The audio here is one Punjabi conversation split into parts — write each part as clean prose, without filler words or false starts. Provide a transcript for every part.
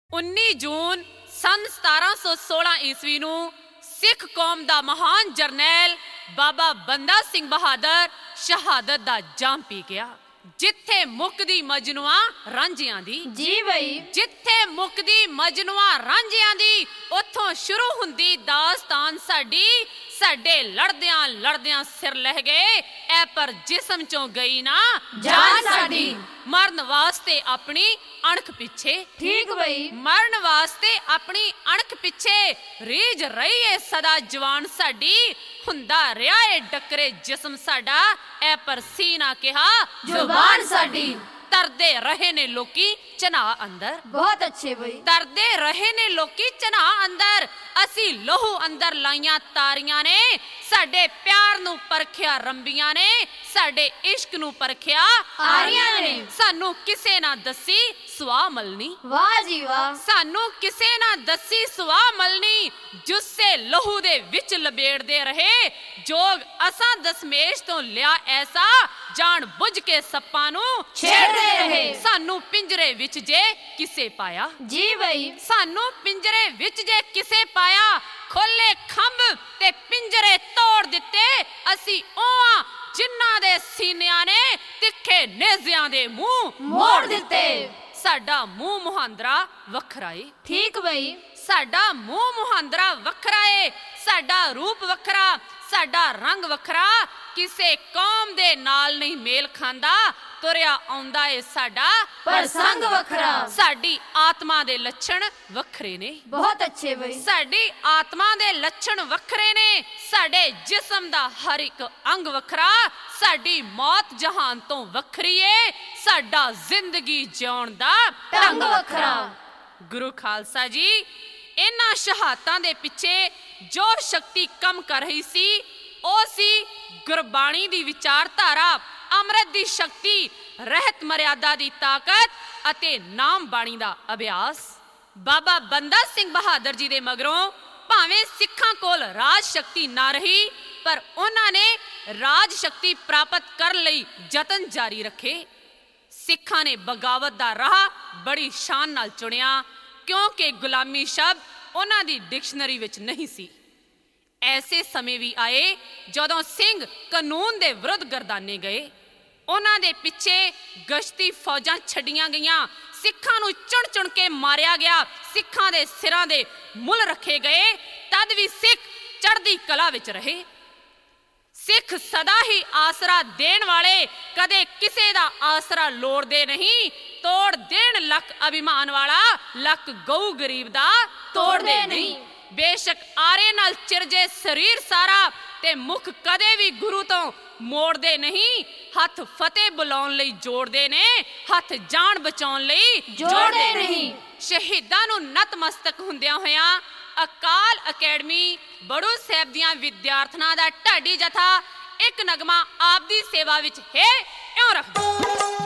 19 ਜੂਨ ਸੰਨ 1716 ਈਸਵੀ ਨੂੰ ਸਿੱਖ ਕੌਮ ਦਾ ਮਹਾਨ ਜਰਨੈਲ ਬਾਬਾ ਬੰਦਾ ਸਿੰਘ ਬਹਾਦਰ ਸ਼ਹਾਦਤ ਦਾ ਜਾਮ ਪੀ ਗਿਆ। ਜਿੱਥੇ ਮੁੱਕਦੀ ਮਜਨੂਆ ਰਾਂਝਿਆਂ ਦੀ, ਜੀ ਬਈ, ਜਿੱਥੇ ਮੁੱਕਦੀ ਮਜਨੂਆ ਰਾਂਝਿਆਂ ਦੀ, ਉੱਥੋਂ ਸ਼ੁਰੂ ਹੁੰਦੀ ਦਾਸਤਾਨ ਸਾਡੀ। ਸਾਡੇ ਲੜਦਿਆਂ ਲੜਦਿਆਂ ਸਿਰ ਲਹਿ ਗਏ, ਐ ਪਰ ਜਿਸਮ ਚੋਂ ਗਈ ਨਾ ਜਾਨ ਸਾਡੀ। ਮਰਨ ਵਾਸਤੇ ਆਪਣੀ ਅਣਖ ਪਿੱਛੇ, ਠੀਕ ਬਈ, ਮਰਨ ਵਾਸਤੇ ਆਪਣੀ ਅਣਖ ਪਿੱਛੇ ਰੀਝ ਰਹੀ ਏ ਸਦਾ ਜਵਾਨ ਸਾਡੀ। ਹੁੰਦਾ ਰਿਹਾ ਏ ਡੱਕਰੇ ਜਿਸਮ ਸਾਡਾ, ਐ ਪਰ ਸੀ ਨਾ ਕਿਹਾ ਜ਼ੁਬਾਨ ਸਾਡੀ। ਤਰਦੇ ਰਹੇ ਨੇ ਲੋਕੀ ਚਨਾ ਅੰਦਰ, ਬਹੁਤ ਅੱਛੇ ਬਈ, ਤਰਦੇ ਰਹੇ ਨੇ ਲੋਕੀ ਚਨਾ ਅੰਦਰ। ਅਸੀਂ ਲਹੂ ਅੰਦਰ ਲਾਈਆਂ ਤਾਰੀਆਂ ਨੇ, ਸਾਡੇ ਪਿਆਰ ਨੂੰ ਪਰਖਿਆ ਰੰਬੀਆਂ ਨੇ, ਸਾਡੇ ਇਸ਼ਕ ਨੂੰ ਪਰਖਿਆ ਆਰੀਆਂ ਨੇ। ਸਾਨੂੰ ਕਿਸੇ ਨਾ ਦੱਸੀ ਸੁਆ ਮਲਨੀ, ਵਾਹ ਜੀ ਵਾਹ, ਸਾਨੂੰ ਕਿਸੇ ਨਾ ਦੱਸੀ ਸੁਆ ਮਲਨੀ। ਜੁੱਸੇ ਲਹੂ ਦੇ ਵਿੱਚ ਲਬੇੜਦੇ ਰਹੇ, ਜੋਗ ਅਸਾਂ ਦਸਮੇਸ਼ ਤੋਂ ਲਿਆ ਐਸਾ, ਜਾਣ ਬੁੱਝ ਕੇ ਸੱਪਾਂ ਨੂੰ ਛੇੜਦੇ ਰਹੇ। ਸਾਨੂੰ ਪਿੰਜਰੇ ਵਿੱਚ ਜੇ ਕਿਸੇ ਪਾਇਆ, ਜੀ ਬਈ, ਸਾਨੂੰ ਪਿੰਜਰੇ ਵਿੱਚ ਜੇ ਕਿਸੇ ਪਾਇਆ, ਖੋਲੇ ਖੰਭ ਤੇ ਪਿੰਜਰੇ ਤੋੜ ਦਿੱਤੇ। ਅਸੀਂ ਉਹ ਜਿਨ੍ਹਾਂ ਦੇ ਸੀਨਿਆਂ ਨੇ ਤਿੱਖੇ ਨੇਜ਼ਿਆਂ ਦੇ ਮੂੰਹ ਮੋੜ ਦਿੱਤੇ। ਸਾਡਾ ਮੂੰਹ ਮੁਹਾਂਦਰਾ ਵੱਖਰਾ ਏ, ਠੀਕ ਬਈ, ਸਾਡਾ ਮੂੰਹ ਮੁਹਾਂਦਰਾ ਵੱਖਰਾ ਏ, ਸਾਡਾ ਰੂਪ ਵੱਖਰਾ, ਸਾਡਾ ਰੰਗ ਵੱਖਰਾ, ਕਿਸੇ ਕੌਮ ਦੇ ਨਾਲ ਨਹੀਂ ਮੇਲ ਖਾਂਦਾ। ਤੁਰਿਆ ਆਉਂਦਾ ਏ ਸਾਡਾ ਪ੍ਰਸੰਗ ਵੱਖਰਾ। ਸਾਡੀ ਆਤਮਾ ਦੇ ਲੱਛਣ ਵੱਖਰੇ ਨੇ, ਬਹੁਤ ਅੱਛੇ ਬਈ, ਸਾਡੀ ਆਤਮਾ ਦੇ ਲੱਛਣ ਵੱਖਰੇ ਨੇ, ਸਾਡੇ ਜਿਸਮ ਦਾ ਹਰ ਇੱਕ ਅੰਗ ਵੱਖਰਾ। ਸਾਡੀ ਮੌਤ ਜਹਾਨ ਤੋਂ ਵੱਖਰੀ ਏ, ਸਾਡਾ ਜ਼ਿੰਦਗੀ ਜਿਉਣ ਦਾ ਢੰਗ ਵੱਖਰਾ। ਗੁਰੂ ਖਾਲਸਾ ਜੀ, ਇਹਨਾਂ ਸ਼ਹਾਦਤਾਂ ਦੇ ਪਿੱਛੇ ਜੋ ਸ਼ਕਤੀ ਕੰਮ ਕਰ ਰਹੀ ਸੀ, ਉਹ ਸੀ ਗੁਰਬਾਣੀ ਦੀ ਵਿਚਾਰਧਾਰਾ, ਅੰਮ੍ਰਿਤ ਦੀ ਸ਼ਕਤੀ, ਰਹਿਤ ਮਰਿਆਦਾ ਦੀ ਤਾਕਤ ਅਤੇ ਨਾਮ ਬਾਣੀ ਦਾ ਅਭਿਆਸ। ਬਾਬਾ ਬੰਦਾ ਸਿੰਘ ਬਹਾਦਰ ਜੀ ਦੇ ਮਗਰੋਂ ਭਾਵੇਂ ਸਿੱਖਾਂ ਕੋਲ ਰਾਜ ਸ਼ਕਤੀ ਨਾ ਰਹੀ, ਪਰ ਉਹਨਾਂ ਨੇ ਰਾਜ ਸ਼ਕਤੀ ਪ੍ਰਾਪਤ ਕਰਨ ਲਈ ਯਤਨ ਜਾਰੀ ਰੱਖੇ। ਸਿੱਖਾਂ ਨੇ ਬਗਾਵਤ ਦਾ ਰਾਹ ਬੜੀ ਸ਼ਾਨ ਨਾਲ ਚੁਣਿਆ, ਕਿਉਂਕਿ ਗੁਲਾਮੀ ਸ਼ਬਦ ਉਹਨਾਂ ਦੀ ਡਿਕਸ਼ਨਰੀ ਵਿੱਚ ਨਹੀਂ ਸੀ। ਐਸੇ ਸਮੇਂ ਵੀ ਆਏ ਜਦੋਂ ਸਿੰਘ ਕਾਨੂੰਨ ਦੇ ਵਿਰੁੱਧ ਗਰਦਾਨੇ ਗਏ। ਉਹਨਾਂ ਦੇ ਪਿੱਛੇ ਗਸ਼ਤੀ ਫੌਜਾਂ ਛੱਡੀਆਂ ਗਈਆਂ, ਸਿੱਖਾਂ ਨੂੰ ਚੁਣ ਚੁਣ ਕੇ ਮਾਰਿਆ ਗਿਆ, ਸਿੱਖਾਂ ਦੇ ਸਿਰਾਂ ਦੇ ਮੁੱਲ ਰੱਖੇ ਗਏ। ਤਦ ਵੀ ਸਿੱਖ ਚੜ੍ਹਦੀ ਕਲਾ ਵਿੱਚ ਰਹੇ। ਸਿੱਖ ਸਦਾ ਹੀ ਆਸਰਾ ਦੇਣ ਵਾਲੇ, ਕਦੇ ਕਿਸੇ ਦਾ ਆਸਰਾ ਲੋੜਦੇ ਨਹੀਂ। ਤੋੜ ਦੇਣ ਲੱਕ ਅਭਿਮਾਨ ਵਾਲਾ, ਲੱਕ ਗਊ ਗਰੀਬ ਦਾ ਤੋੜਦੇ ਨਹੀਂ। ਬੇਸ਼ੱਕ ਆਰੇ ਨਾਲ ਚਿਰਜੇ ਸਰੀਰ ਸਾਰਾ, ਤੇ ਮੁਖ ਕਦੇ ਵੀ ਗੁਰੂ ਤੋਂ ਮੋੜਦੇ ਨਹੀਂ। ਹੱਥ ਫਤਿਹ ਬੁਲਾਉਣ ਲਈ ਜੋੜਦੇ ਨੇ, ਹੱਥ ਜਾਨ ਬਚਾਉਣ ਲਈ ਜੋੜਦੇ ਨਹੀਂ। ਸ਼ਹੀਦਾਂ ਨੂੰ ਨਤਮਸਤਕ ਹੁੰਦਿਆਂ ਹੋਇਆਂ ਅਕਾਲ ਅਕੈਡਮੀ ਬੜੂ ਸਾਹਿਬ ਦੀਆਂ ਵਿਦਿਆਰਥਣਾਂ ਦਾ ਢਾਡੀ ਜਥਾ ਇੱਕ ਨਗਮਾ ਆਪ ਦੀ ਸੇਵਾ ਵਿੱਚ ਹੈ ਇਉਂ ਰੱਖਦਾ।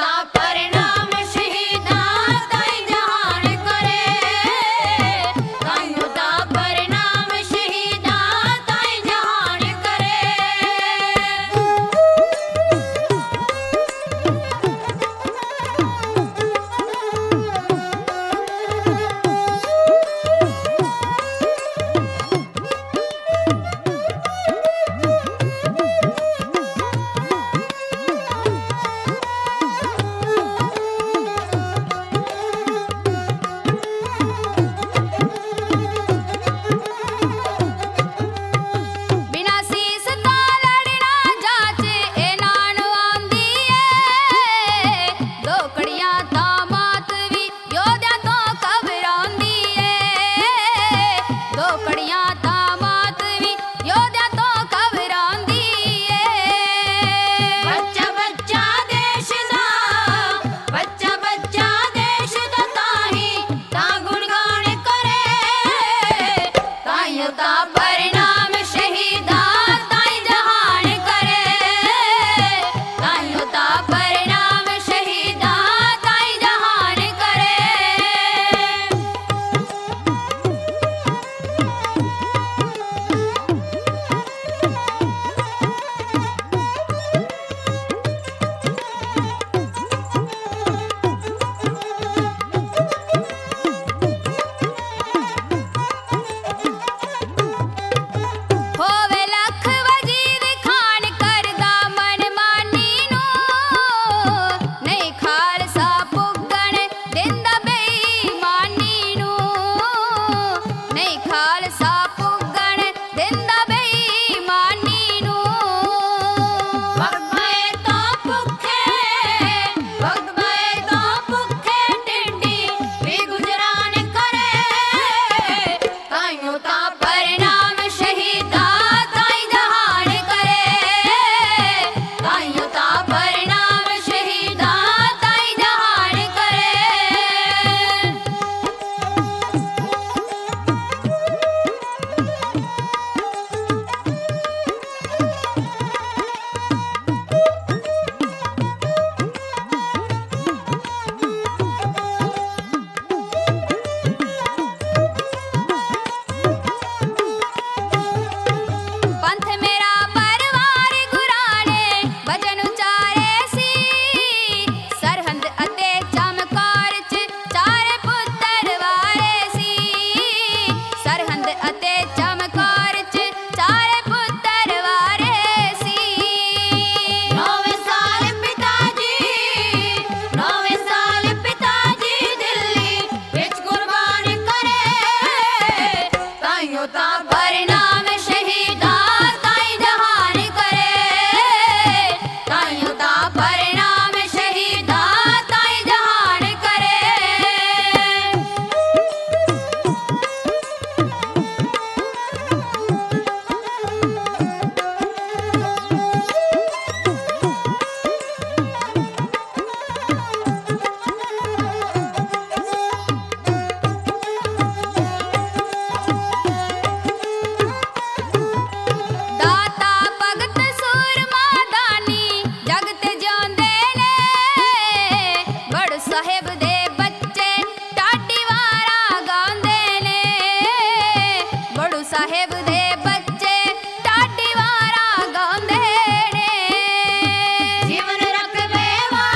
ਤਾਂ ਪਰਿਣਾਮ ਸ਼ਹੀਦਾਂ ਤਾਈਂ ਜਹਾਨ ਕਰੇ ਤਾਈਓ ਤਾਂ ਪਰਿਣਾਮ ਸ਼ਹੀਦਾਂ ਤਾਈਂ ਜਹਾਨ ਕਰੇ ਬਿਨਾਂ ਸੀਸ ਤਾਂ ਲੜਨਾ ਜਾਚ ਇਹਨਾਂ ਨੂੰ ਆਉਂਦੀ ਏ ਦੋ ਕੜੀਆਂ ਤਾਂ ਮਾਤ ਵੀ ਯੋਧਿਆਂ ਤੋਂ ਘਬਰਾਉਂਦੀ ਏ ਦੋ ਕੜੀਆਂ ਤਾਂ ਮਾਤ ਵੀ ਯੋਧਿਆਂ ਤੋਂ ਘਬਰਾਉਂਦੀ ਏ ਬੱਚਾ ਬੱਚਾ ਦੇਸ਼ ਦਾ ਬੱਚਾ ਬੱਚਾ ਦੇਸ਼ ਦਾ ਤਾਹੀਂ ਤਾਂ ਗੁਣਗਾਨ ਕਰੇ ਤਾਈਓ ਤਾਂ ਪਰਿਣਾਮ ਸ਼ਹੀਦਾਂ ਤਾਈਂ ਜਹਾਨ ਕਰੇ ਤਾਈਓ ਤਾਂ ਪਰਿਣਾਮ ਸ਼ਹੀਦਾਂ ਤਾਈਂ ਜਹਾਨ ਕਰੇ ਹੋਵੇ ਲੱਖ ਵਜ਼ੀਰ ਖਾਨ ਕਰਦਾ ਮਨਮਾਨੀ ਨੂੰ ਨਹੀਂ ਖਾਲਸਾ ਪੁੱਗਣ ਦਿੰਦਾ ਬੇਈਮਾਨੀ ਨੂੰ ਨਹੀਂ ਖਾਲਸਾ ਪੁੱਗਣ ਦਿੰਦਾ ਬੇਈਮਾਨੀ ਨੂੰ ਵਕਤ ਬਏ ਤਾਂ ਭੁੱਖੇ ਟਿੰਡੀ ਵੀ ਗੁਜਰਾਨ ਕਰੇ ਤਾਈਓ ਤਾਂ ਪਰਿਣਾਮ ਸ਼ਹੀਦਾਂ ਤਾਈਂ ਜਹਾਨ ਕਰੇ ਤਾਈਓ ਤਾਂ ਪਰਿਣਾਮ ਸ਼ਹੀਦਾਂ ਤਾਈਂ ਜਹਾਨ ਕਰੇ ਪੰਥ ਮੇਰਾ ਪਰਿਵਾਰ ਗੁਰਾਂ ਨੇ ਭਜਨ ਉਚਾਰੇ ਸੀ ਸਰਹੰਦ ਅਤੇ ਚਮਕੌਰ ਚ ਚਾਰੇ ਪੁੱਤਰ ਵਾਰੇ ਸੀ ਸਰਹੰਦ ਅਤੇ ਚਮਕੌਰ ਚ ਚਾਰੇ ਪੁੱਤਰ ਵਾਰੇ ਸੀ 9 ਸਾਲ ਪਿਤਾ ਜੀ ਦਿੱਲੀ ਵਿੱਚ ਕੁਰਬਾਨ ਕਰੇ ਤਾਈਓ ਤਾਂ ਪਰਿਣਾਮ ਸ਼ਹੀਦਾਂ ਤਾਈਂ ਜਹਾਨ ਕਰੇ ਤਾਈਓ ਤਾਂ ਪਰਿਣਾਮ ਸ਼ਹੀਦਾਂ ਤਾਈਂ ਜਹਾਨ ਕਰੇ ਦਾਤਾ ਭਗਤ ਸੂਰਮਾ ਦਾਨੀ ਜਗਤ ਜਿਉਂਦੇ ਨੇ ਬੜ ਸਾਹਿਬ ਦੇ ਬੱਚੇ ਢਾਡੀ ਵਾਰਾ ਗਾਉਂਦੇ ਨੇ ਬੜੂ ਸਾਹਿਬ ਦੇ ਬੱਚੇ ਢਾਡੀ ਵਾਰਾ ਗਾਉਂਦੇ ਨੇ ਜੀਵਨ ਰਕਵੇ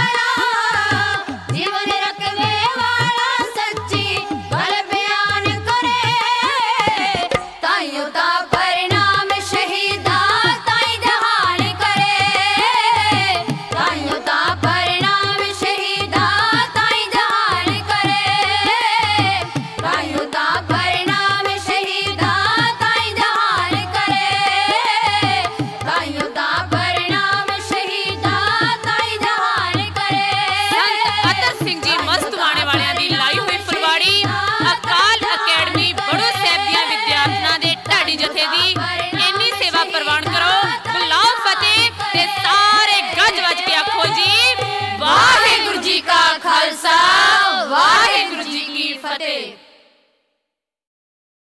ਵਾਲਾ ਸੱਚੀ ਗੱਲ ਬਿਆਨ ਕਰੇ ਤਾਈਓ ਤਾਂ ਪਰਿਣਾਮ ਸ਼ਹੀਦਾਂ ਤਾਈਂ ਜਹਾਨ ਕਰੇ ਤਾਈਓ ਤਾਂ ਪਰਿਣਾਮ ਸ਼ਹੀਦਾਂ ਤਾਈਂ ਜਹਾਨ ਕਰੇ ਤਾਈਓ ਤਾਂ ਪਰਿਣਾਮ ਸ਼ਹੀਦਾਂ ਤਾਈਂ ਜਹਾਨ ਕਰੇ ਤਾਈਓ ਤਾਂ ਪਰਿਣਾਮ ਸ਼ਹੀਦਾਂ ਤਾਈਂ ਜਹਾਨ ਕਰੇ ਸੰਤ ਅਤਰ ਸਿੰਘ ਜੀ ਮਸਤਵਾਣੇ ਵਾਲਿਆਂ ਦੀ ਲਾਈ ਹੋਈ ਫੁਲਵਾੜੀ ਅਕਾਲ ਅਕੈਡਮੀ ਬੜੂ ਸਾਹਿਬ ਦੀਆਂ ਵਿਦਿਆਰਥਣਾਂ ਦੇ ਢਾਡੀ ਜਥੇ ਦੀ ਇੰਨੀ ਸੇਵਾ ਪ੍ਰਵਾਨ ਕਰੋ ਬੁਲਾਓ ਫਤਿਹ ਤੇ ਸਾਰੇ ਗੱਜ ਵੱਜ ਕੇ ਆਖੋ ਜੀ ਵਾਹਿਗੁਰੂ ਜੀ ਕਾ ਖਾਲਸਾ ਵਾਹਿਗੁਰੂ ਜੀ ਕੀ ਫਤਿਹ।